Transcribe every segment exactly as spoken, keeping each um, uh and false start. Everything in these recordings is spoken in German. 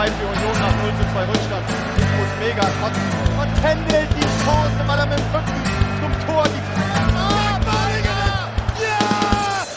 zwei für Union nach null zu zwei Rückstand. Ich muss mega kotzen. Und händelt die Chance, weil er mit dem Rücken zum Tor die... Ah, Balinger! Ja!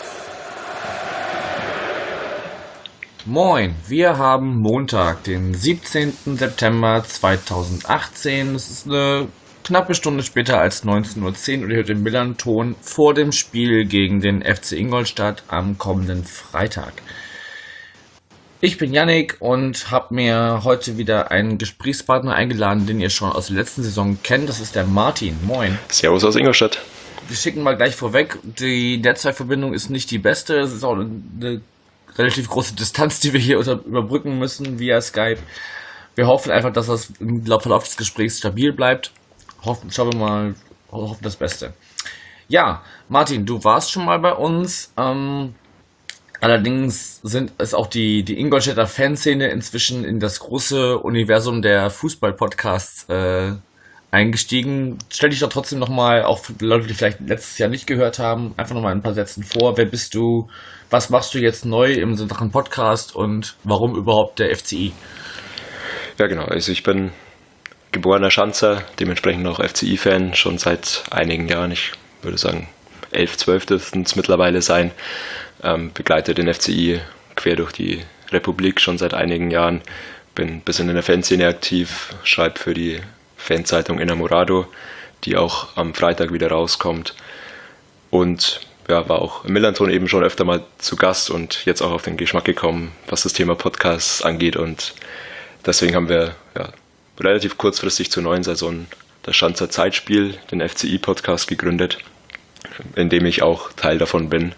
Moin, wir haben Montag, den siebzehnten September zweitausendachtzehn. Es ist eine knappe Stunde später als neunzehn Uhr zehn und ihr hört den Millern-Ton vor dem Spiel gegen den F C Ingolstadt am kommenden Freitag. Ich bin Yannick und habe mir heute wieder einen Gesprächspartner eingeladen, den ihr schon aus der letzten Saison kennt. Das ist der Martin. Moin. Servus aus Ingolstadt. Wir schicken mal gleich vorweg, die Netzwerkverbindung ist nicht die beste. Es ist auch eine relativ große Distanz, die wir hier unter- überbrücken müssen via Skype. Wir hoffen einfach, dass das im Verlauf des Gesprächs stabil bleibt. Hoffen, schauen wir mal, hoffen das Beste. Ja, Martin, du warst schon mal bei uns. Ähm, allerdings sind es auch die, die Ingolstädter Fanszene inzwischen in das große Universum der Fußball-Podcasts äh, eingestiegen. Stell dich doch trotzdem nochmal, auch für Leute, die vielleicht letztes Jahr nicht gehört haben, einfach nochmal in ein paar Sätzen vor. Wer bist du? Was machst du jetzt neu im Sachen Podcast und warum überhaupt der F C I? Ja, genau. Also ich bin geborener Schanzer, dementsprechend auch F C I-Fan, schon seit einigen Jahren. Ich würde sagen, elf, zwölf dürften es mittlerweile sein. Ähm, begleite den F C I quer durch die Republik schon seit einigen Jahren. Bin ein bisschen in der Fanszene aktiv, schreibe für die Fanzeitung Innamorado, die auch am Freitag wieder rauskommt. Und ja, war auch im Millern-Ton eben schon öfter mal zu Gast und jetzt auch auf den Geschmack gekommen, was das Thema Podcasts angeht. Und deswegen haben wir ja, relativ kurzfristig zur neuen Saison das Schanzer Zeitspiel, den F C I-Podcast, gegründet, in dem ich auch Teil davon bin.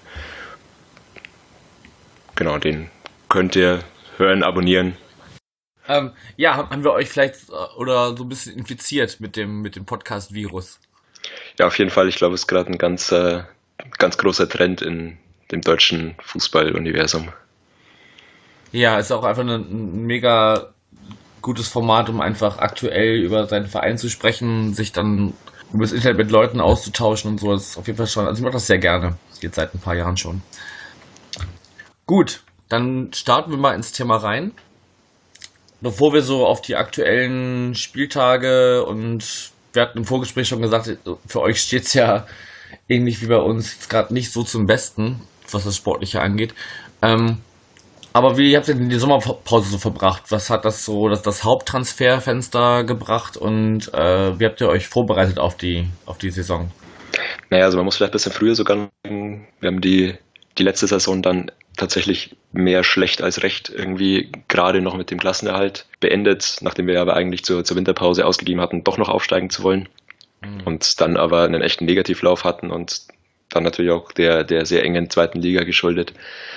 Genau, den könnt ihr hören, abonnieren. Ähm, ja, haben wir euch vielleicht äh, oder so ein bisschen infiziert mit dem, mit dem Podcast-Virus? Ja, auf jeden Fall. Ich glaube, es ist gerade ein ganz, äh, ganz großer Trend in dem deutschen Fußballuniversum. Ja, ist auch einfach ein, ein mega gutes Format, um einfach aktuell über seinen Verein zu sprechen, sich dann über das Internet mit Leuten auszutauschen und so. Das ist auf jeden Fall schon, also ich mache das sehr gerne. Das geht seit ein paar Jahren schon. Gut, dann starten wir mal ins Thema rein. Bevor wir so auf die aktuellen Spieltage und wir hatten im Vorgespräch schon gesagt, für euch steht es ja ähnlich wie bei uns jetzt gerade nicht so zum Besten, was das Sportliche angeht. Ähm, aber wie habt ihr denn die Sommerpause so verbracht? Was hat das so, das, das Haupttransferfenster gebracht und äh, wie habt ihr euch vorbereitet auf die, auf die Saison? Naja, also man muss vielleicht ein bisschen früher sogar, wir haben die, die letzte Saison dann tatsächlich mehr schlecht als recht irgendwie gerade noch mit dem Klassenerhalt beendet, nachdem wir aber eigentlich zur, zur Winterpause ausgegeben hatten, doch noch aufsteigen zu wollen. Mhm. Und dann aber einen echten Negativlauf hatten und dann natürlich auch der, der sehr engen zweiten Liga geschuldet,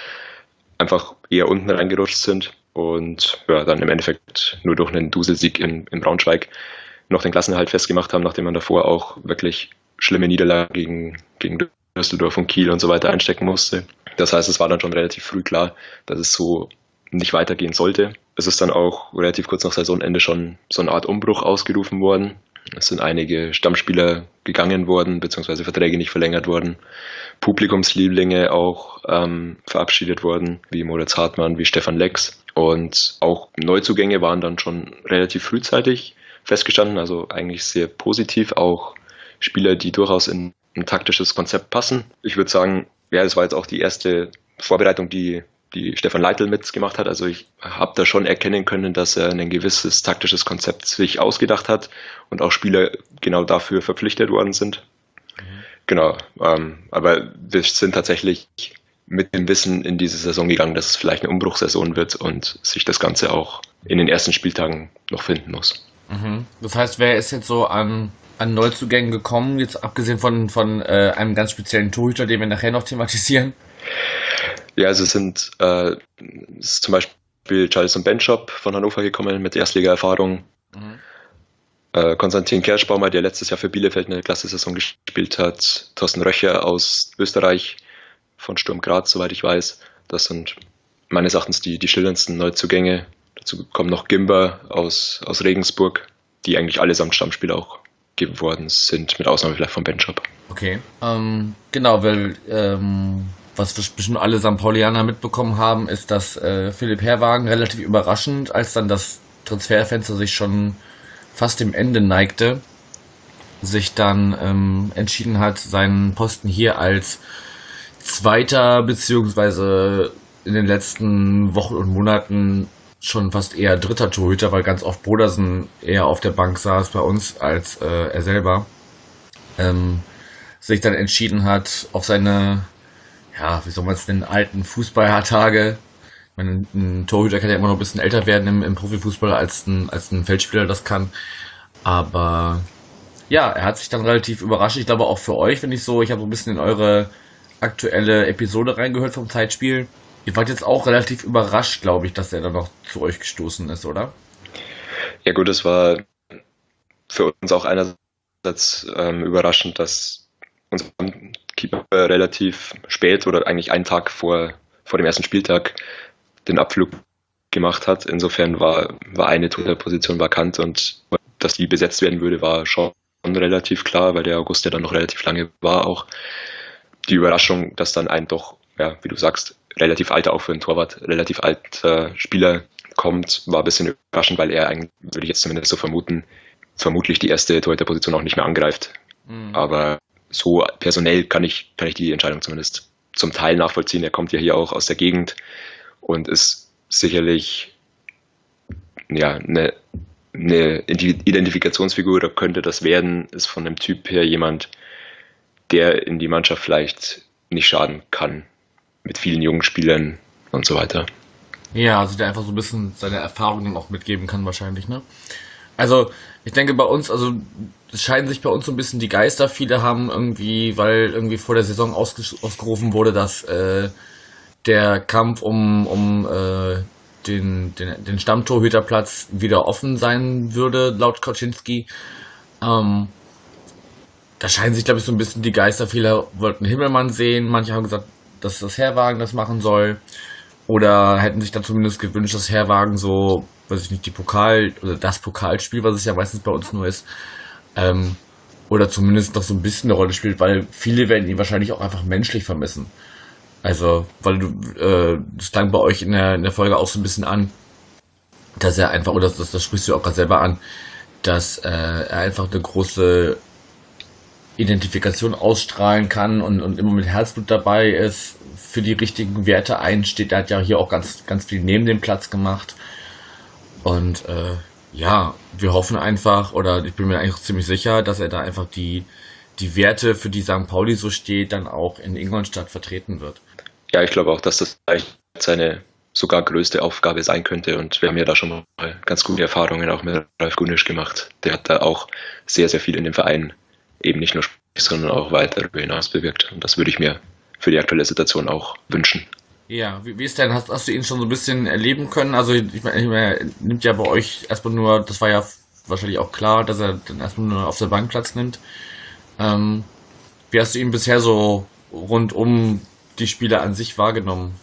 einfach eher unten reingerutscht sind und ja, dann im Endeffekt nur durch einen Duselsieg in, in Braunschweig noch den Klassenerhalt festgemacht haben, nachdem man davor auch wirklich schlimme Niederlagen gegen, gegen Düsseldorf und Kiel und so weiter einstecken musste. Das heißt, es war dann schon relativ früh klar, dass es so nicht weitergehen sollte. Es ist dann auch relativ kurz nach Saisonende schon so eine Art Umbruch ausgerufen worden. Es sind einige Stammspieler gegangen worden, beziehungsweise Verträge nicht verlängert worden. Publikumslieblinge auch ähm, verabschiedet worden, wie Moritz Hartmann, wie Stefan Lex. Und auch Neuzugänge waren dann schon relativ frühzeitig festgestanden, also eigentlich sehr positiv. Auch Spieler, die durchaus in ein taktisches Konzept passen. Ich würde sagen, ja, das war jetzt auch die erste Vorbereitung, die, die Stefan Leitl mitgemacht hat. Also ich habe da schon erkennen können, dass er ein gewisses taktisches Konzept sich ausgedacht hat und auch Spieler genau dafür verpflichtet worden sind. Mhm. Genau, ähm, aber wir sind tatsächlich mit dem Wissen in diese Saison gegangen, dass es vielleicht eine Umbruchssaison wird und sich das Ganze auch in den ersten Spieltagen noch finden muss. Mhm. Das heißt, wer ist jetzt so an an Neuzugängen gekommen, jetzt abgesehen von, von äh, einem ganz speziellen Torhüter, den wir nachher noch thematisieren? Ja, also es sind äh, es ist zum Beispiel Charleston Benchop von Hannover gekommen mit Erstliga-Erfahrung. Mhm. Äh, Konstantin Kerschbaumer, der letztes Jahr für Bielefeld eine Klasse-Saison gespielt hat. Thorsten Röcher aus Österreich von Sturm Graz, soweit ich weiß. Das sind meines Erachtens die, die schillerndsten Neuzugänge. Dazu kommen noch Gimber aus, aus Regensburg, die eigentlich allesamt Stammspieler auch geworden sind, mit Ausnahme vielleicht von Benchop. Okay, ähm, genau, weil ähm, was bestimmt alle Sankt Paulianer mitbekommen haben, ist, dass äh, Philipp Herrwagen relativ überraschend, als dann das Transferfenster sich schon fast dem Ende neigte, sich dann ähm, entschieden hat, seinen Posten hier als zweiter beziehungsweise in den letzten Wochen und Monaten schon fast eher dritter Torhüter, weil ganz oft Brodersen eher auf der Bank saß bei uns als äh, er selber, ähm, sich dann entschieden hat, auf seine, ja, wie soll man es nennen, alten Fußballertage. Ich meine, ein Torhüter kann ja immer noch ein bisschen älter werden im, im Profifußball, als ein, als ein Feldspieler das kann. Aber ja, er hat sich dann relativ überrascht. Ich glaube auch für euch, wenn ich so, ich habe so ein bisschen in eure aktuelle Episode reingehört vom Zeitspiel. Ihr wart jetzt auch relativ überrascht, glaube ich, dass er dann noch zu euch gestoßen ist, oder? Ja gut, es war für uns auch einerseits ähm, überraschend, dass unser Keeper relativ spät oder eigentlich einen Tag vor, vor dem ersten Spieltag den Abflug gemacht hat. Insofern war, war eine Torhüterposition vakant und dass die besetzt werden würde, war schon relativ klar, weil der August ja dann noch relativ lange war auch. Die Überraschung, dass dann ein doch, ja, wie du sagst, relativ alter, auch für einen Torwart, relativ alter Spieler kommt, war ein bisschen überraschend, weil er eigentlich, würde ich jetzt zumindest so vermuten, vermutlich die erste Torhüterposition auch nicht mehr angreift. Mhm. Aber so personell kann ich, kann ich die Entscheidung zumindest zum Teil nachvollziehen. Er kommt ja hier auch aus der Gegend und ist sicherlich ja, eine, eine Identifikationsfigur, oder könnte das werden, ist von dem Typ her jemand, der in die Mannschaft vielleicht nicht schaden kann, mit vielen jungen Spielern und so weiter. Ja, also der einfach so ein bisschen seine Erfahrungen auch mitgeben kann wahrscheinlich, ne? Also ich denke bei uns, also es scheiden sich bei uns so ein bisschen die Geister. Viele haben irgendwie, weil irgendwie vor der Saison ausges- ausgerufen wurde, dass äh, der Kampf um, um äh, den, den, den Stammtorhüterplatz wieder offen sein würde, laut Koczynski. Ähm, da scheiden sich, glaube ich, so ein bisschen die Geister. Viele wollten Himmelmann sehen, manche haben gesagt, dass das Herrwagen das machen soll. Oder hätten sich dann zumindest gewünscht, dass Herrwagen so, weiß ich nicht, die Pokal- oder das Pokalspiel, was es ja meistens bei uns nur ist, ähm, oder zumindest noch so ein bisschen eine Rolle spielt, weil viele werden ihn wahrscheinlich auch einfach menschlich vermissen. Also, weil du, äh, das klang bei euch in der, in der Folge auch so ein bisschen an, dass er einfach, oder das, das sprichst du auch gerade selber an, dass äh, er einfach eine große Identifikation ausstrahlen kann und, und immer mit Herzblut dabei ist, für die richtigen Werte einsteht. Er hat ja hier auch ganz, ganz viel neben dem Platz gemacht. Und äh, ja, wir hoffen einfach, oder ich bin mir eigentlich ziemlich sicher, dass er da einfach die, die Werte, für die Sankt Pauli so steht, dann auch in Ingolstadt vertreten wird. Ja, ich glaube auch, dass das vielleicht seine sogar größte Aufgabe sein könnte. Und wir haben ja da schon mal ganz gute Erfahrungen auch mit Ralf Gunisch gemacht. Der hat da auch sehr, sehr viel in dem Verein eben nicht nur sondern auch weiter darüber hinaus bewirkt. Und das würde ich mir für die aktuelle Situation auch wünschen. Ja, wie, wie ist denn, hast, hast du ihn schon so ein bisschen erleben können? Also ich meine, ich meine, er nimmt ja bei euch erstmal nur, das war ja wahrscheinlich auch klar, dass er dann erstmal nur auf der Bank Platz nimmt. Ähm, wie hast du ihn bisher so rund um die Spiele an sich wahrgenommen?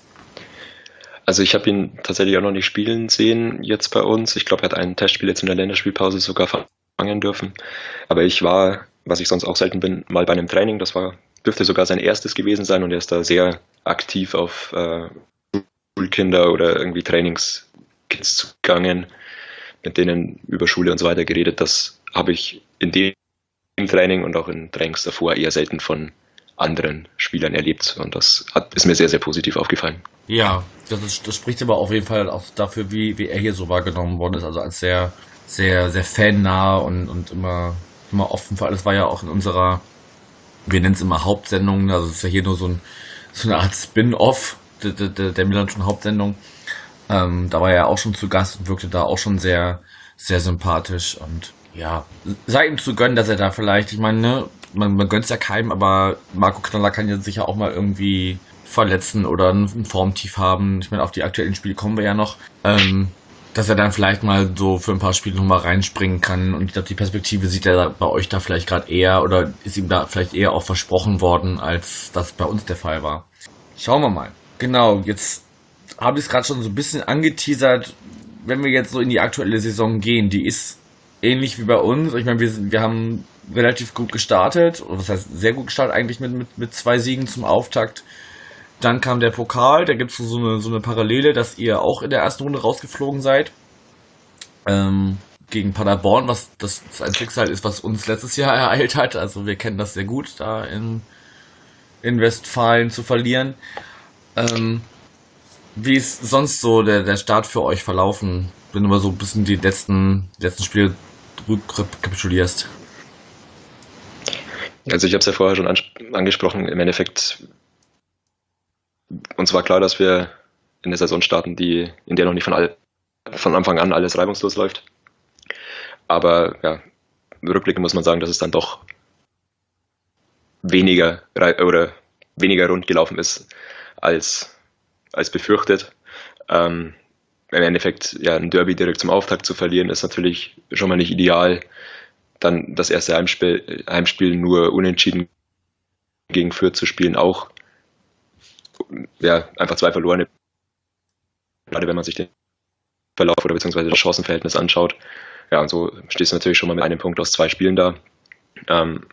Also ich habe ihn tatsächlich auch noch nicht spielen sehen jetzt bei uns. Ich glaube, er hat ein Testspiel jetzt in der Länderspielpause sogar fangen dürfen. Aber ich war, was ich sonst auch selten bin, mal bei einem Training. Das war, dürfte sogar sein erstes gewesen sein und er ist da sehr aktiv auf äh, Schulkinder oder irgendwie Trainingskids zugegangen, mit denen über Schule und so weiter geredet. Das habe ich in dem Training und auch in Trainings davor eher selten von anderen Spielern erlebt und das hat, ist mir sehr, sehr positiv aufgefallen. Ja, das, ist, das spricht aber auf jeden Fall auch dafür, wie, wie er hier so wahrgenommen worden ist, also als sehr, sehr, sehr fannah und, und immer, immer offen für alles. War ja auch in unserer, wir nennen es immer Hauptsendung, also es ist ja hier nur so, ein, so eine Art Spin-off der, der, der Millanton Hauptsendung. Ähm, da war er ja auch schon zu Gast und wirkte da auch schon sehr, sehr sympathisch und ja, sei ihm zu gönnen, dass er da vielleicht, ich meine, ne, man, man gönnt es ja keinem, aber Marco Knaller kann ja sicher auch mal irgendwie verletzen oder ein Formtief haben. Ich meine, auf die aktuellen Spiele kommen wir ja noch. Ähm, dass er dann vielleicht mal so für ein paar Spiele nochmal reinspringen kann. Und ich glaube, die Perspektive sieht er bei euch da vielleicht gerade eher oder ist ihm da vielleicht eher auch versprochen worden, als das bei uns der Fall war. Schauen wir mal. Genau, jetzt habe ich es gerade schon so ein bisschen angeteasert. Wenn wir jetzt so in die aktuelle Saison gehen, die ist ähnlich wie bei uns. Ich meine, wir, sind, wir haben relativ gut gestartet, oder was heißt sehr gut gestartet eigentlich mit, mit, mit zwei Siegen zum Auftakt. Dann kam der Pokal, da gibt es so eine, so eine Parallele, dass ihr auch in der ersten Runde rausgeflogen seid. Ähm, gegen Paderborn, was das ein Schicksal ist, was uns letztes Jahr ereilt hat. Also wir kennen das sehr gut, da in, in Westfalen zu verlieren. Ähm, wie ist sonst so der, der Start für euch verlaufen, wenn du mal so ein bisschen die letzten, letzten Spiele rekapitulierst? Also ich habe es ja vorher schon ans- angesprochen, im Endeffekt, uns war klar, dass wir in der Saison starten, die, in der noch nicht von, all, von Anfang an alles reibungslos läuft. Aber ja, rückblickend muss man sagen, dass es dann doch weniger rei- oder weniger rund gelaufen ist als, als befürchtet. Ähm, Im Endeffekt, ja, ein Derby direkt zum Auftakt zu verlieren, ist natürlich schon mal nicht ideal. Dann das erste Heimspiel, Heimspiel nur unentschieden gegen Fürth zu spielen, auch ja, einfach zwei verlorene, gerade wenn man sich den Verlauf oder beziehungsweise das Chancenverhältnis anschaut. Ja, und so stehst du natürlich schon mal mit einem Punkt aus zwei Spielen da. Ähm,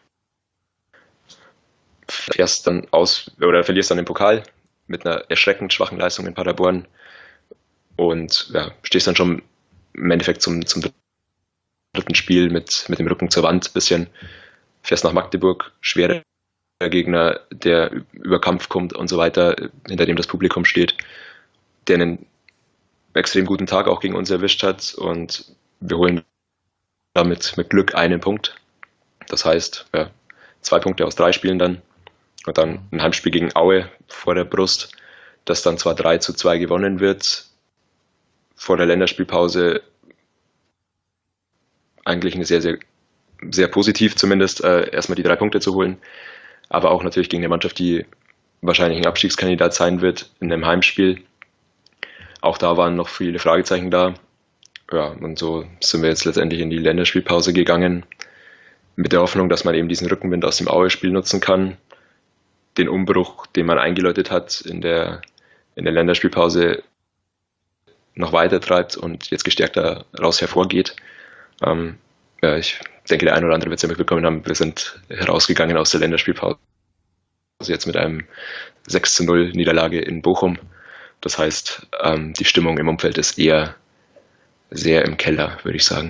fährst dann aus oder verlierst dann den Pokal mit einer erschreckend schwachen Leistung in Paderborn und ja, stehst dann schon im Endeffekt zum, zum dritten Spiel mit, mit dem Rücken zur Wand ein bisschen, fährst nach Magdeburg, schwerer Gegner, der über Kampf kommt und so weiter, hinter dem das Publikum steht, der einen extrem guten Tag auch gegen uns erwischt hat und wir holen damit mit Glück einen Punkt. Das heißt, ja, zwei Punkte aus drei Spielen dann und dann ein Heimspiel gegen Aue vor der Brust, das dann zwar drei zu zwei gewonnen wird, vor der Länderspielpause eigentlich eine sehr, sehr, sehr positiv zumindest, äh, erstmal die drei Punkte zu holen, aber auch natürlich gegen eine Mannschaft, die wahrscheinlich ein Abstiegskandidat sein wird in einem Heimspiel. Auch da waren noch viele Fragezeichen da. Ja, und so sind wir jetzt letztendlich in die Länderspielpause gegangen, mit der Hoffnung, dass man eben diesen Rückenwind aus dem Aue-Spiel nutzen kann, den Umbruch, den man eingeläutet hat in der, in der Länderspielpause, noch weiter treibt und jetzt gestärkt daraus hervorgeht. Ähm, ja, ich denke, der eine oder andere wird es ja mitbekommen haben, wir sind herausgegangen aus der Länderspielpause jetzt mit einem sechs zu null Niederlage in Bochum. Das heißt, ähm, die Stimmung im Umfeld ist eher sehr im Keller, würde ich sagen.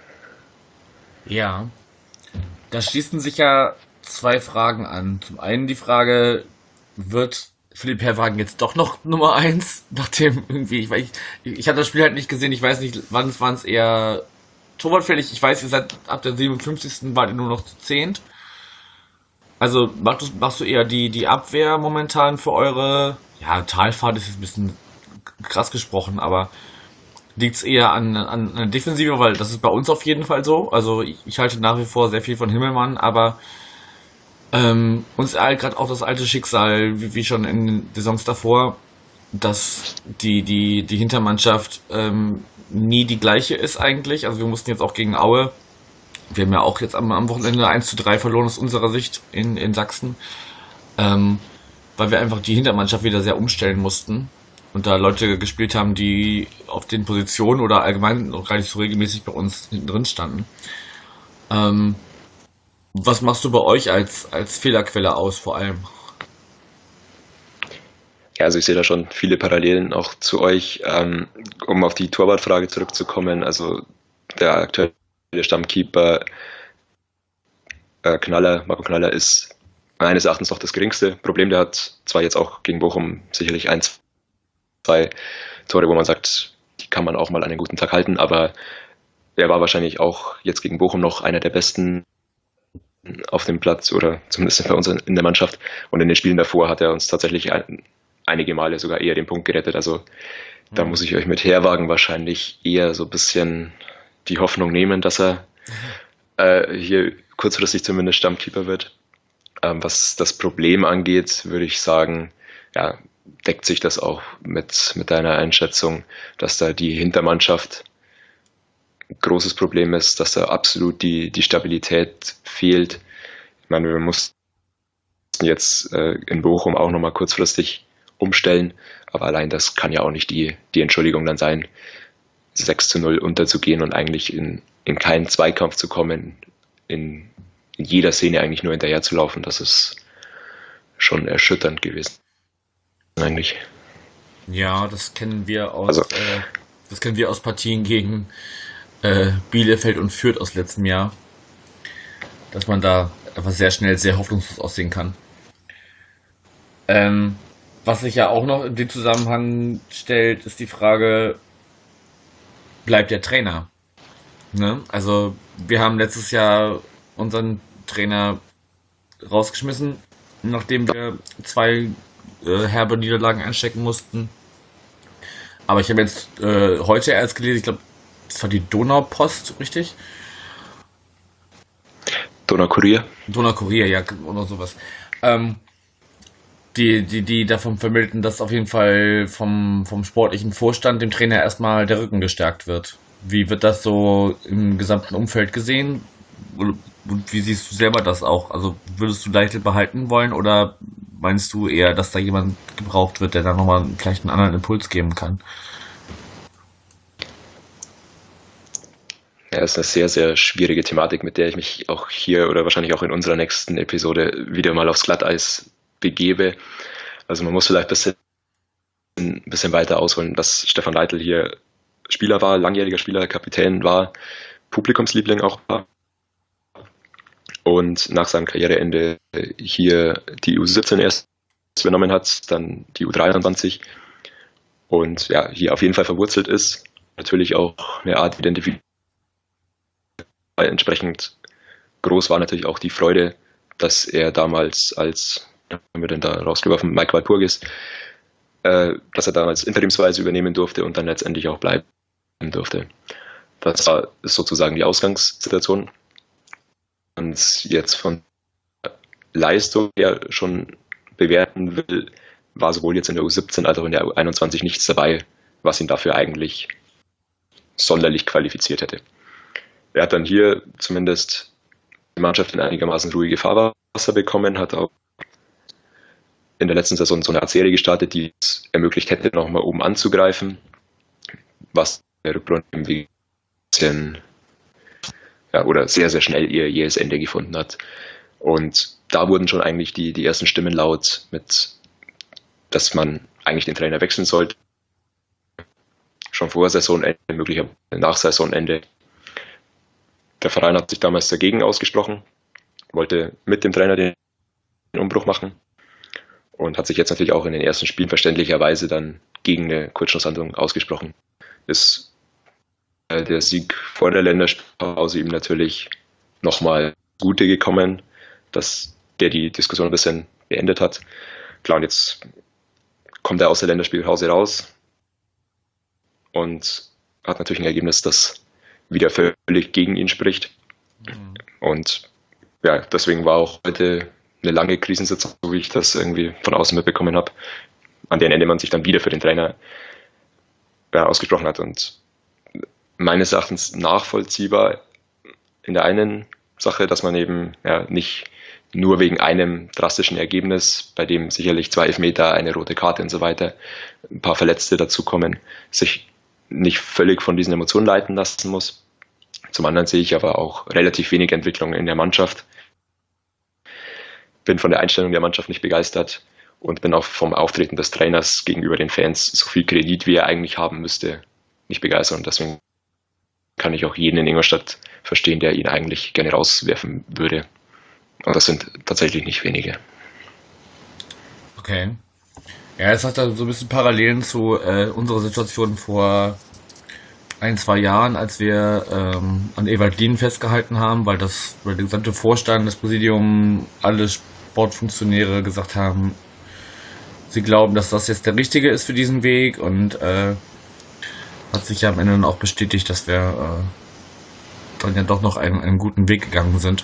Ja, da schließen sich ja zwei Fragen an. Zum einen die Frage, wird Philipp Herrwagen jetzt doch noch Nummer eins, nachdem irgendwie, ich, ich, ich habe das Spiel halt nicht gesehen, ich weiß nicht, wann es waren es eher torwartfällig, ich weiß, ihr seid ab der siebenundfünfzigsten wart ihr nur noch zu zehnt. Also machst du, machst du eher die, die Abwehr momentan für eure, ja, Talfahrt ist jetzt ein bisschen krass gesprochen, aber liegt es eher an, an, an der Defensive, weil das ist bei uns auf jeden Fall so. Also ich, ich halte nach wie vor sehr viel von Himmelmann, aber ähm, uns ereilt gerade auch das alte Schicksal, wie, wie schon in den Saisons davor, dass die, die, die Hintermannschaft ähm, nie die gleiche ist eigentlich. Also wir mussten jetzt auch gegen Aue, wir haben ja auch jetzt am, am Wochenende eins zu drei verloren aus unserer Sicht in, in Sachsen, ähm, weil wir einfach die Hintermannschaft wieder sehr umstellen mussten. Und da Leute gespielt haben, die auf den Positionen oder allgemein noch gar nicht so regelmäßig bei uns hinten drin standen. Ähm, was machst du bei euch als, als Fehlerquelle aus vor allem? Ja, also ich sehe da schon viele Parallelen auch zu euch. Ähm, um auf die Torwartfrage zurückzukommen, also der aktuelle Stammkeeper äh, Knaller, Marco Knaller ist meines Erachtens noch das geringste Problem. Der hat zwar jetzt auch gegen Bochum sicherlich eins, zwei Tore, wo man sagt, die kann man auch mal an einen guten Tag halten, aber er war wahrscheinlich auch jetzt gegen Bochum noch einer der besten auf dem Platz oder zumindest bei uns in der Mannschaft. Und in den Spielen davor hat er uns tatsächlich ein, einige Male sogar eher den Punkt gerettet. Also da Mhm. muss ich euch mit Herwagen wahrscheinlich eher so ein bisschen die Hoffnung nehmen, dass er äh, hier kurzfristig zumindest Stammkeeper wird. Ähm, was das Problem angeht, würde ich sagen, ja, deckt sich das auch mit, mit deiner Einschätzung, dass da die Hintermannschaft ein großes Problem ist, dass da absolut die, die Stabilität fehlt. Ich meine, wir mussten jetzt äh, in Bochum auch nochmal kurzfristig umstellen, aber allein das kann ja auch nicht die, die Entschuldigung dann sein, sechs zu null unterzugehen und eigentlich in, in keinen Zweikampf zu kommen, in, in jeder Szene eigentlich nur hinterher zu laufen. Das ist schon erschütternd gewesen. eigentlich. Ja, das kennen wir aus, Also, äh, das kennen wir aus Partien gegen äh, Bielefeld und Fürth aus letztem Jahr, dass man da einfach sehr schnell sehr hoffnungslos aussehen kann. Ähm, was sich ja auch noch in dem Zusammenhang stellt, ist die Frage, bleibt der Trainer? Ne? Also wir haben letztes Jahr unseren Trainer rausgeschmissen, nachdem wir zwei äh, herbe Niederlagen einstecken mussten. Aber ich habe jetzt äh, heute erst gelesen, ich glaube, das war die Donaupost, richtig? Donaukurier. Donaukurier, ja, oder sowas. Ähm, die, die, die davon vermittelten, dass auf jeden Fall vom, vom sportlichen Vorstand dem Trainer erstmal der Rücken gestärkt wird. Wie wird das so im gesamten Umfeld gesehen? Und wie siehst du selber das auch? Also würdest du Leitl behalten wollen oder meinst du eher, dass da jemand gebraucht wird, der da nochmal vielleicht einen anderen Impuls geben kann? Ja, ist eine sehr, sehr schwierige Thematik, mit der ich mich auch hier oder wahrscheinlich auch in unserer nächsten Episode wieder mal aufs Glatteis begebe. Also man muss vielleicht ein bisschen, ein bisschen weiter ausholen, dass Stefan Leitl hier Spieler war, langjähriger Spieler, Kapitän war, Publikumsliebling auch war und nach seinem Karriereende hier die U siebzehn erst übernommen hat, dann die U dreiundzwanzig und ja, hier auf jeden Fall verwurzelt ist. Natürlich auch eine Art Identifikation. Entsprechend groß war natürlich auch die Freude, dass er damals als, was haben wir denn da rausgeworfen, Mike Walpurgis, äh, dass er damals interimsweise übernehmen durfte und dann letztendlich auch bleiben durfte. Das war sozusagen die Ausgangssituation. Und jetzt von Leistung her schon bewerten will, war sowohl jetzt in der U siebzehn als auch in der U einundzwanzig nichts dabei, was ihn dafür eigentlich sonderlich qualifiziert hätte. Er hat dann hier zumindest die Mannschaft in einigermaßen ruhige Fahrwasser bekommen, hat auch in der letzten Saison so eine Art Serie gestartet, die es ermöglicht hätte, nochmal oben anzugreifen, was der Rückrunde ein bisschen, ja, oder sehr, sehr schnell ihr jähes Ende gefunden hat. Und da wurden schon eigentlich die, die ersten Stimmen laut, mit, dass man eigentlich den Trainer wechseln sollte. Schon vor Saisonende, möglicherweise nach Saisonende. Der Verein hat sich damals dagegen ausgesprochen, wollte mit dem Trainer den Umbruch machen und hat sich jetzt natürlich auch in den ersten Spielen verständlicherweise dann gegen eine Kurzschlusshandlung ausgesprochen. Ist der Sieg vor der Länderspielpause ihm natürlich nochmal zugute gekommen, dass der die Diskussion ein bisschen beendet hat. Klar, und jetzt kommt er aus der Länderspielpause raus und hat natürlich ein Ergebnis, das wieder völlig gegen ihn spricht. Mhm. Und ja, deswegen war auch heute eine lange Krisensitzung, so wie ich das irgendwie von außen mitbekommen habe, an deren Ende man sich dann wieder für den Trainer ja, ausgesprochen hat. Und meines Erachtens nachvollziehbar in der einen Sache, dass man eben ja, nicht nur wegen einem drastischen Ergebnis, bei dem sicherlich zwei Elfmeter, eine rote Karte und so weiter, ein paar Verletzte dazukommen, sich nicht völlig von diesen Emotionen leiten lassen muss. Zum anderen sehe ich aber auch relativ wenig Entwicklung in der Mannschaft. Bin von der Einstellung der Mannschaft nicht begeistert und bin auch vom Auftreten des Trainers gegenüber den Fans, so viel Kredit wie er eigentlich haben müsste, nicht begeistert. Und deswegen kann ich auch jeden in Ingolstadt verstehen, der ihn eigentlich gerne rauswerfen würde. Und das sind tatsächlich nicht wenige. Okay. Ja, es hat da so ein bisschen Parallelen zu äh, unserer Situation vor ein, zwei Jahren, als wir ähm, an Ewald Lien festgehalten haben, weil das, weil der gesamte Vorstand, das Präsidium, alle Sportfunktionäre gesagt haben, sie glauben, dass das jetzt der richtige ist für diesen Weg und äh, hat sich ja am Ende dann auch bestätigt, dass wir äh, dann ja doch noch einen, einen guten Weg gegangen sind.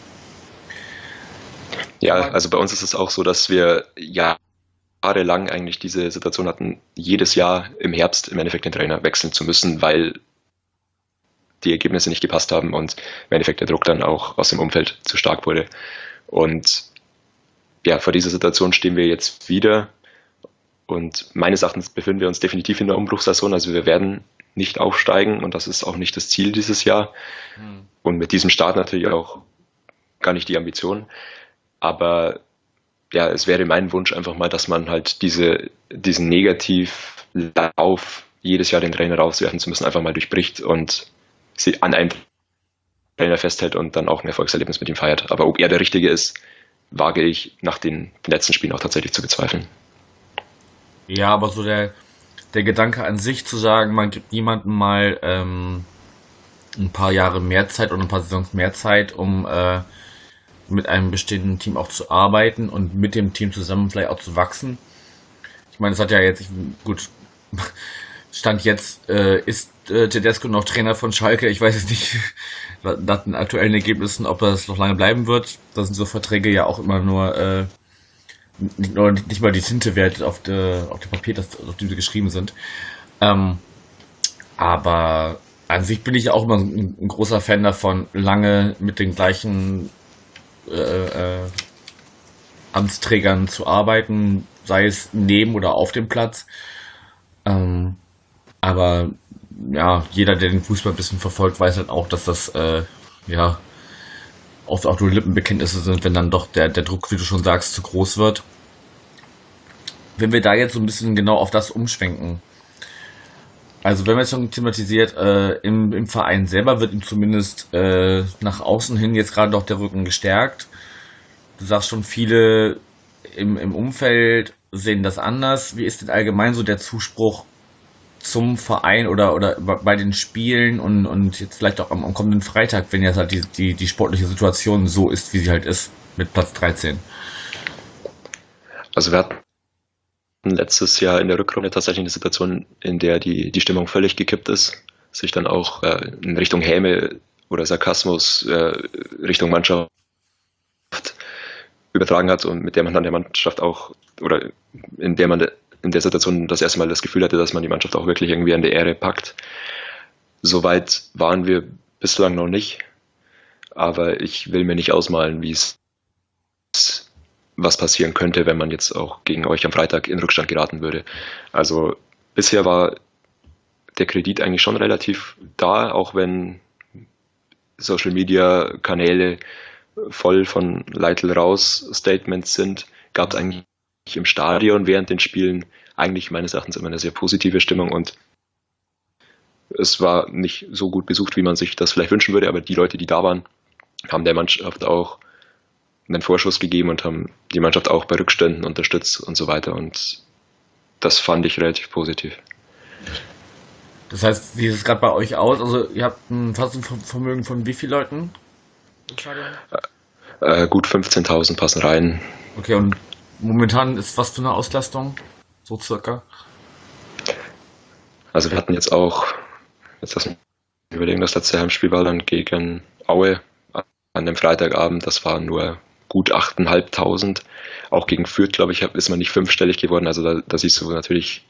Ja, also bei uns ist es auch so, dass wir ja jahrelang eigentlich diese Situation hatten, jedes Jahr im Herbst im Endeffekt den Trainer wechseln zu müssen, weil die Ergebnisse nicht gepasst haben und im Endeffekt der Druck dann auch aus dem Umfeld zu stark wurde. Und ja, vor dieser Situation stehen wir jetzt wieder und meines Erachtens befinden wir uns definitiv in der Umbruchssaison, also wir werden nicht aufsteigen und das ist auch nicht das Ziel dieses Jahr hm. Und mit diesem Start natürlich auch gar nicht die Ambition, aber ja, es wäre mein Wunsch einfach mal, dass man halt diese, diesen Negativlauf, jedes Jahr den Trainer rauswerfen zu müssen, einfach mal durchbricht und sie an einen Trainer festhält und dann auch ein Erfolgserlebnis mit ihm feiert. Aber ob er der Richtige ist, wage ich nach den letzten Spielen auch tatsächlich zu bezweifeln. Ja, aber so der, der Gedanke an sich zu sagen, man gibt jemandem mal ähm, ein paar Jahre mehr Zeit oder ein paar Saisons mehr Zeit, um äh, mit einem bestehenden Team auch zu arbeiten und mit dem Team zusammen vielleicht auch zu wachsen. Ich meine, es hat ja jetzt, ich, gut, Stand jetzt äh, ist äh, Tedesco noch Trainer von Schalke. Ich weiß jetzt nicht, nach den aktuellen Ergebnissen, ob das noch lange bleiben wird. Da sind so Verträge ja auch immer nur, äh, nicht, nur nicht mal die Tinte wert auf, de, auf dem Papier, das, auf dem sie geschrieben sind. Ähm, aber an sich bin ich auch immer ein, ein großer Fan davon, lange mit den gleichen äh, äh, Amtsträgern zu arbeiten, sei es neben oder auf dem Platz. Ähm, aber ja, jeder, der den Fußball ein bisschen verfolgt, weiß halt auch, dass das äh, ja oft auch nur Lippenbekenntnisse sind, wenn dann doch der, der Druck, wie du schon sagst, zu groß wird. Wenn wir da jetzt so ein bisschen genau auf das umschwenken. Also wenn man jetzt schon thematisiert, äh, im, im Verein selber wird ihm zumindest äh, nach außen hin jetzt gerade noch der Rücken gestärkt. Du sagst schon, viele im, im Umfeld sehen das anders. Wie ist denn allgemein so der Zuspruch zum Verein oder, oder bei den Spielen und, und jetzt vielleicht auch am, am kommenden Freitag, wenn jetzt halt die, die, die sportliche Situation so ist, wie sie halt ist, mit Platz dreizehn? Also wir hatten letztes Jahr in der Rückrunde tatsächlich eine Situation, in der die, die Stimmung völlig gekippt ist, sich dann auch äh, in Richtung Häme oder Sarkasmus äh, Richtung Mannschaft übertragen hat und mit der man dann der Mannschaft auch, oder in der man in der Situation das erste Mal das Gefühl hatte, dass man die Mannschaft auch wirklich irgendwie an der Ehre packt. Soweit waren wir bislang noch nicht, aber ich will mir nicht ausmalen, wie es was passieren könnte, wenn man jetzt auch gegen euch am Freitag in Rückstand geraten würde. Also bisher war der Kredit eigentlich schon relativ da, auch wenn Social Media Kanäle voll von Leitl raus Statements sind, gab es eigentlich im Stadion während den Spielen eigentlich meines Erachtens immer eine sehr positive Stimmung und es war nicht so gut besucht, wie man sich das vielleicht wünschen würde, aber die Leute, die da waren, haben der Mannschaft auch einen Vorschuss gegeben und haben die Mannschaft auch bei Rückständen unterstützt und so weiter und das fand ich relativ positiv. Das heißt, wie sieht es gerade bei euch aus? Also ihr habt ein Fassungsvermögen von wie vielen Leuten im Stadion? Äh, gut fünfzehntausend passen rein. Okay, und momentan ist was für eine Auslastung? So circa? Also wir hatten jetzt auch, jetzt lass mich überlegen, das letzte Heimspiel war dann gegen Aue an dem Freitagabend, das waren nur gut achttausendfünfhundert. Auch gegen Fürth, glaube ich, ist man nicht fünfstellig geworden. Also da, da siehst du natürlich,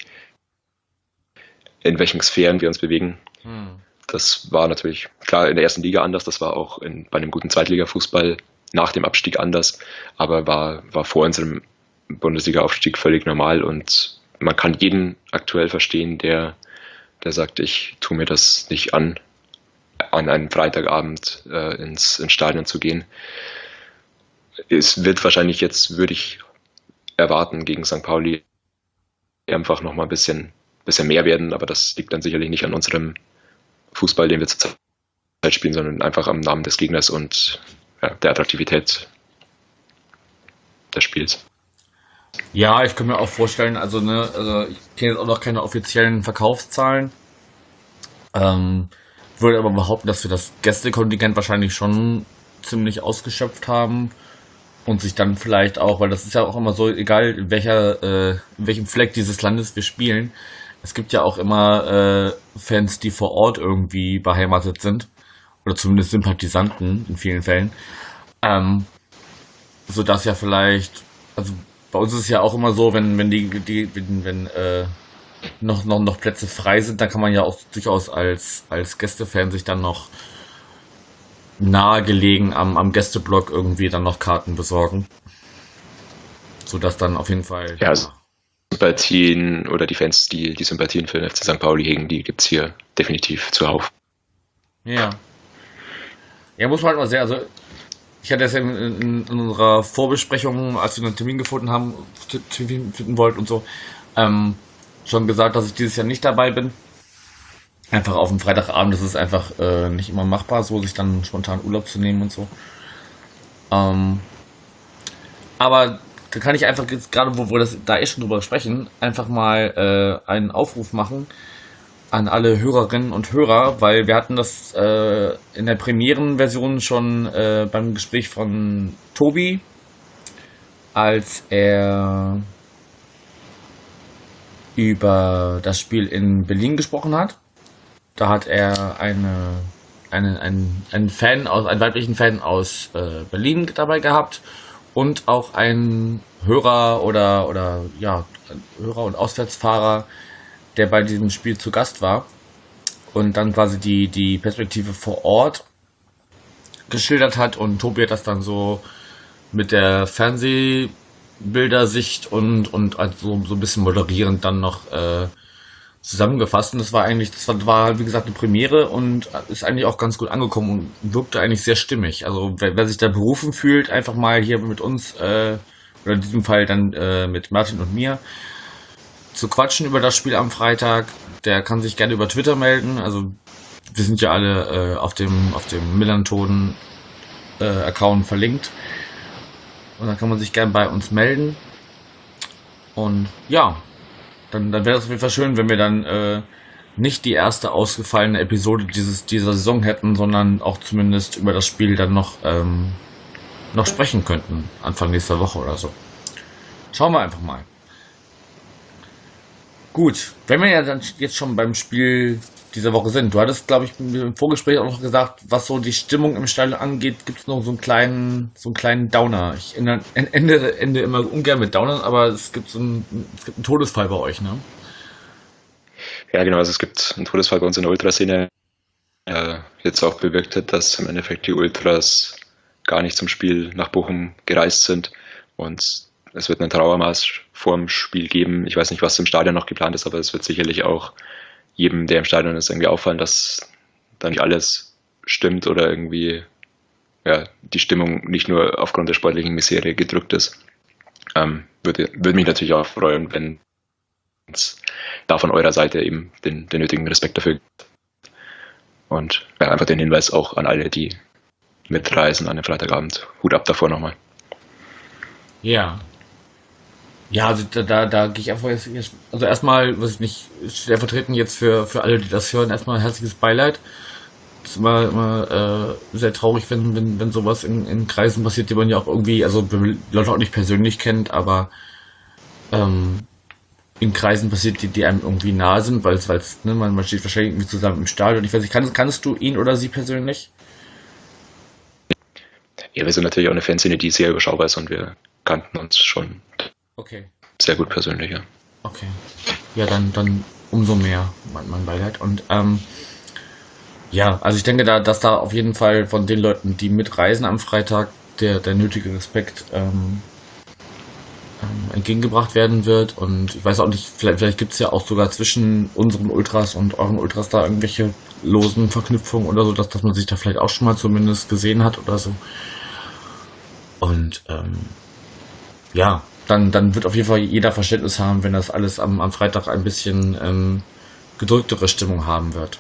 in welchen Sphären wir uns bewegen. Hm. Das war natürlich, klar, in der ersten Liga anders, das war auch in, bei einem guten Zweitliga-Fußball nach dem Abstieg anders, aber war, war vor unserem Bundesliga-Aufstieg völlig normal und man kann jeden aktuell verstehen, der, der sagt, ich tue mir das nicht an, an einem Freitagabend äh, ins, ins Stadion zu gehen. Es wird wahrscheinlich jetzt, würde ich erwarten, gegen Sankt Pauli einfach nochmal ein bisschen, bisschen mehr werden, aber das liegt dann sicherlich nicht an unserem Fußball, den wir zurzeit spielen, sondern einfach am Namen des Gegners und ja, der Attraktivität des Spiels. Ja, ich kann mir auch vorstellen, also ne, also ich kenne jetzt auch noch keine offiziellen Verkaufszahlen. Ähm, würde aber behaupten, dass wir das Gästekontingent wahrscheinlich schon ziemlich ausgeschöpft haben und sich dann vielleicht auch, weil das ist ja auch immer so, egal in welcher, äh, in welchem Fleck dieses Landes wir spielen, es gibt ja auch immer äh, Fans, die vor Ort irgendwie beheimatet sind oder zumindest Sympathisanten in vielen Fällen, ähm, so dass ja vielleicht, also bei uns ist es ja auch immer so, wenn wenn die die wenn, wenn äh, noch noch noch Plätze frei sind, dann kann man ja auch durchaus als als Gästefan sich dann noch nahegelegen am am Gästeblock irgendwie dann noch Karten besorgen, so dass dann auf jeden Fall ja, also Sympathien oder die Fans, die die Sympathien für den F C Sankt Pauli hegen, die gibt's hier definitiv zuhauf. Ja. Ja, muss man halt mal sehr, also ich hatte es ja in, in, in unserer Vorbesprechung, als wir einen Termin gefunden haben, Termin finden wollten und so, ähm, schon gesagt, dass ich dieses Jahr nicht dabei bin. Einfach auf dem Freitagabend, das ist einfach äh, nicht immer machbar, so sich dann spontan Urlaub zu nehmen und so. Ähm, aber da kann ich einfach jetzt gerade, wo wir das da eh schon drüber sprechen, einfach mal äh, einen Aufruf machen an alle Hörerinnen und Hörer, weil wir hatten das äh, in der Premierenversion schon äh, beim Gespräch von Tobi, als er über das Spiel in Berlin gesprochen hat. Da hat er eine, eine, einen, einen Fan aus, einen weiblichen Fan aus äh, Berlin dabei gehabt und auch einen Hörer oder, oder ja, Hörer und Auswärtsfahrer, der bei diesem Spiel zu Gast war und dann quasi die, die Perspektive vor Ort geschildert hat, und Tobi hat das dann so mit der Fernsehbildersicht und, und also so ein bisschen moderierend dann noch äh, zusammengefasst, und das war eigentlich, das war, war wie gesagt eine Premiere und ist eigentlich auch ganz gut angekommen und wirkte eigentlich sehr stimmig. Also wer, wer sich da berufen fühlt, einfach mal hier mit uns, äh, oder in diesem Fall dann äh, mit Martin und mir, zu quatschen über das Spiel am Freitag, der kann sich gerne über Twitter melden. Also wir sind ja alle äh, auf dem auf dem Millanton äh, Account verlinkt, und dann kann man sich gerne bei uns melden. Und ja, Dann, dann wäre es auf jeden Fall schön, wenn wir dann äh, nicht die erste ausgefallene Episode dieses, dieser Saison hätten, sondern auch zumindest über das Spiel dann noch, ähm, noch sprechen könnten, Anfang nächster Woche oder so. Schauen wir einfach mal. Gut, wenn wir ja dann jetzt schon beim Spiel dieser Woche sind. Du hattest, glaube ich, im Vorgespräch auch noch gesagt, was so die Stimmung im Stadion angeht, gibt es noch so einen kleinen, so einen kleinen Downer. Ich ende, ende, ende immer ungern mit Downern, aber es gibt so einen, es gibt einen Todesfall bei euch, ne? Ja, genau, also es gibt einen Todesfall bei uns in der Ultraszene, der jetzt auch bewirkt hat, dass im Endeffekt die Ultras gar nicht zum Spiel nach Bochum gereist sind, und es wird einen Trauermarsch vorm Spiel geben. Ich weiß nicht, was im Stadion noch geplant ist, aber es wird sicherlich auch jedem, der im Stadion ist, irgendwie auffallen, dass da nicht alles stimmt oder irgendwie ja, die Stimmung nicht nur aufgrund der sportlichen Misere gedrückt ist. Ähm, würde, würde mich natürlich auch freuen, wenn es da von eurer Seite eben den, den nötigen Respekt dafür gibt. Und ja, einfach den Hinweis auch an alle, die mitreisen an dem Freitagabend. Hut ab davor nochmal. Ja. Ja, also da, da, da gehe ich einfach jetzt, also erstmal, was ich nicht stellvertretend jetzt für, für alle, die das hören, erstmal ein herzliches Beileid. Es ist immer, immer äh, sehr traurig, wenn, wenn, wenn sowas in, in Kreisen passiert, die man ja auch irgendwie, also Leute auch nicht persönlich kennt, aber ähm, in Kreisen passiert, die, die einem irgendwie nahe sind, weil es, weil es, ne, man, man steht wahrscheinlich irgendwie zusammen im Stadion. Ich weiß nicht, kannst, kannst du ihn oder sie persönlich? Ja, wir sind natürlich auch eine Fanszene, die sehr überschaubar ist, und wir kannten uns schon Okay. sehr gut persönlich, ja. Okay. Ja, dann, dann umso mehr mein, mein Beileid. Und ähm, ja, also ich denke da, dass da auf jeden Fall von den Leuten, die mitreisen am Freitag, der, der nötige Respekt ähm, ähm, entgegengebracht werden wird. Und ich weiß auch nicht, vielleicht, vielleicht gibt es ja auch sogar zwischen unseren Ultras und euren Ultras da irgendwelche losen Verknüpfungen oder so, dass, dass man sich da vielleicht auch schon mal zumindest gesehen hat oder so. Und ähm, ja, dann, dann wird auf jeden Fall jeder Verständnis haben, wenn das alles am, am Freitag ein bisschen ähm, gedrücktere Stimmung haben wird.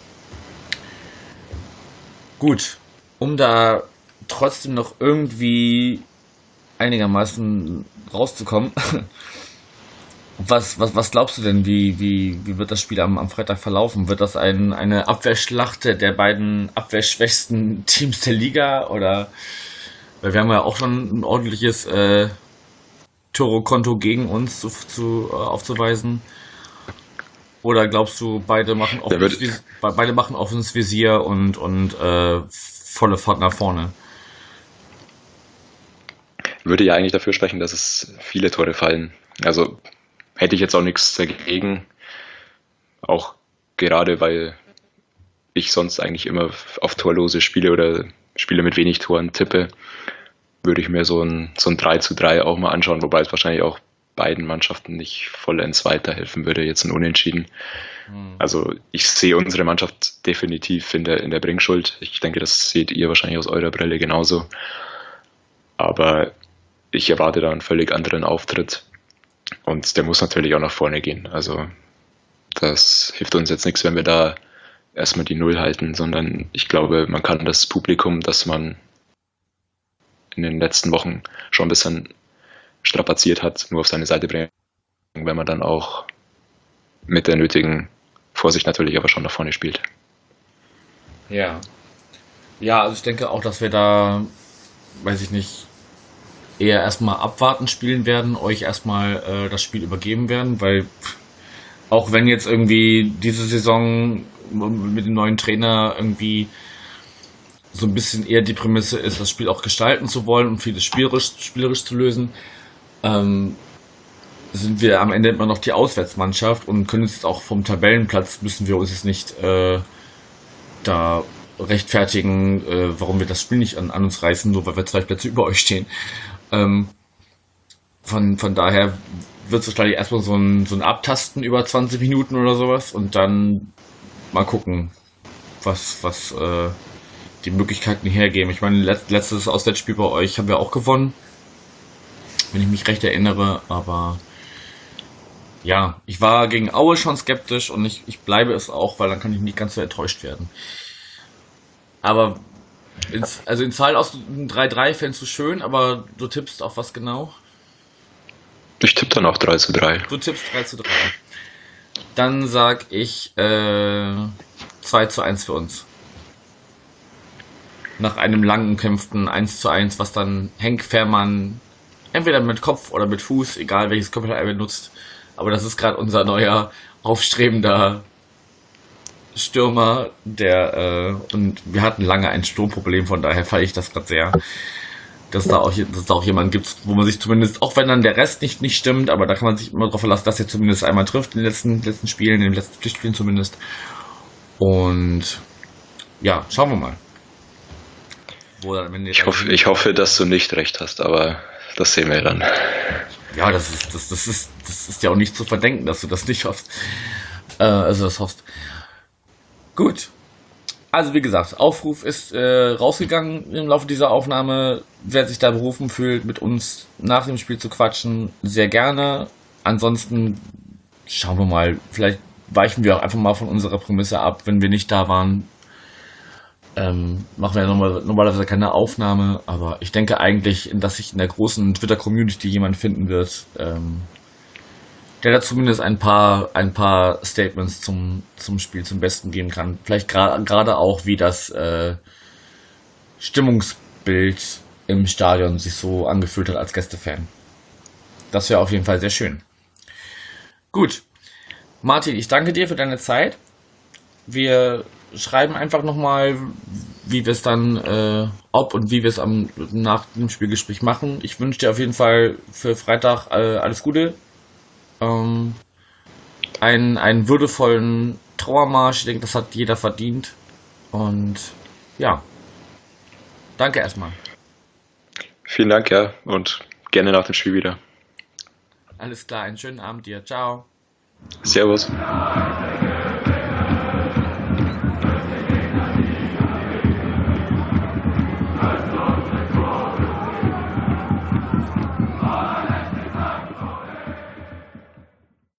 Gut, um da trotzdem noch irgendwie einigermaßen rauszukommen, was, was, was glaubst du denn, wie, wie, wie wird das Spiel am, am Freitag verlaufen? Wird das ein, eine Abwehrschlacht der beiden abwehrschwächsten Teams der Liga? Oder, weil wir haben ja auch schon ein ordentliches äh, Toro-Konto gegen uns zu, zu, äh, aufzuweisen. Oder glaubst du, beide machen offenes Visier, beide machen offenes Visier und, und äh, volle Fahrt nach vorne? Würde ja eigentlich dafür sprechen, dass es viele Tore fallen. Also hätte ich jetzt auch nichts dagegen. Auch gerade, weil ich sonst eigentlich immer auf torlose Spiele oder Spiele mit wenig Toren tippe, würde ich mir so ein, so ein drei zu drei auch mal anschauen, wobei es wahrscheinlich auch beiden Mannschaften nicht vollends weiterhelfen würde, jetzt ein Unentschieden. Mhm. Also ich sehe unsere Mannschaft definitiv in der, in der Bringschuld. Ich denke, das seht ihr wahrscheinlich aus eurer Brille genauso. Aber ich erwarte da einen völlig anderen Auftritt und der muss natürlich auch nach vorne gehen. Also das hilft uns jetzt nichts, wenn wir da erstmal die Null halten, sondern ich glaube, man kann das Publikum, das man in den letzten Wochen schon ein bisschen strapaziert hat, nur auf seine Seite bringen, wenn man dann auch mit der nötigen Vorsicht natürlich aber schon nach vorne spielt. Ja. Ja, also ich denke auch, dass wir da, weiß ich nicht, eher erstmal abwarten spielen werden, euch erstmal äh, das Spiel übergeben werden, weil pff, auch wenn jetzt irgendwie diese Saison mit dem neuen Trainer irgendwie so ein bisschen eher die Prämisse ist, das Spiel auch gestalten zu wollen und vieles spielerisch, spielerisch zu lösen, ähm, sind wir am Ende immer noch die Auswärtsmannschaft und können jetzt auch vom Tabellenplatz, müssen wir uns jetzt nicht äh, da rechtfertigen, äh, warum wir das Spiel nicht an, an uns reißen, nur weil wir zwei Plätze über euch stehen. Ähm, von, von daher wird es wahrscheinlich erstmal so ein, so ein Abtasten über zwanzig Minuten oder sowas und dann mal gucken, was, was äh, die Möglichkeiten hergeben. Ich meine, let, letztes Auswärtsspiel bei euch haben wir auch gewonnen, wenn ich mich recht erinnere, aber ja, ich war gegen Aue schon skeptisch und ich, ich bleibe es auch, weil dann kann ich nicht ganz so enttäuscht werden. Aber ins, also in Zahl aus einem drei drei fändest du schön, aber du tippst auf was genau? Ich tippe dann auch drei zu drei. Du tippst drei zu drei. Dann sag ich äh, zwei zu eins für uns. Nach einem lang umkämpften eins zu eins, was dann Henk Fährmann entweder mit Kopf oder mit Fuß, egal welches Körperteil er benutzt, aber das ist gerade unser neuer aufstrebender Stürmer, der äh, und wir hatten lange ein Sturmproblem, von daher feiere ich das gerade sehr, dass da auch dass es da auch jemanden gibt, wo man sich zumindest, auch wenn dann der Rest nicht nicht stimmt, aber da kann man sich immer darauf verlassen, dass er zumindest einmal trifft in den letzten letzten Spielen, in den letzten Pflichtspielen zumindest. Und ja, schauen wir mal. Wo dann, wenn Ich hoffe, ich hoffe, dass du nicht recht hast, aber das sehen wir dann. Ja, das ist, das, das ist, das ist ja auch nicht zu verdenken, dass du das nicht hoffst. Äh, also das hoffst. Gut. Also wie gesagt, Aufruf ist äh, rausgegangen im Laufe dieser Aufnahme. Wer sich da berufen fühlt, mit uns nach dem Spiel zu quatschen, sehr gerne. Ansonsten schauen wir mal. Vielleicht weichen wir auch einfach mal von unserer Prämisse ab, wenn wir nicht da waren. Ähm, machen wir ja normal, normalerweise keine Aufnahme, aber ich denke eigentlich, dass sich in der großen Twitter-Community jemand finden wird, ähm, der da zumindest ein paar, ein paar Statements zum, zum Spiel zum Besten geben kann. Vielleicht gerade gra- auch, wie das äh, Stimmungsbild im Stadion sich so angefühlt hat als Gästefan. Das wäre auf jeden Fall sehr schön. Gut. Martin, ich danke dir für deine Zeit. Wir schreiben einfach nochmal, wie wir es dann, äh, ob und wie wir es am nach dem Spielgespräch machen. Ich wünsche dir auf jeden Fall für Freitag äh, alles Gute. Ähm, einen, einen würdevollen Trauermarsch. Ich denke, das hat jeder verdient. Und ja, danke erstmal. Vielen Dank, ja, und gerne nach dem Spiel wieder. Alles klar, einen schönen Abend dir. Ciao. Servus.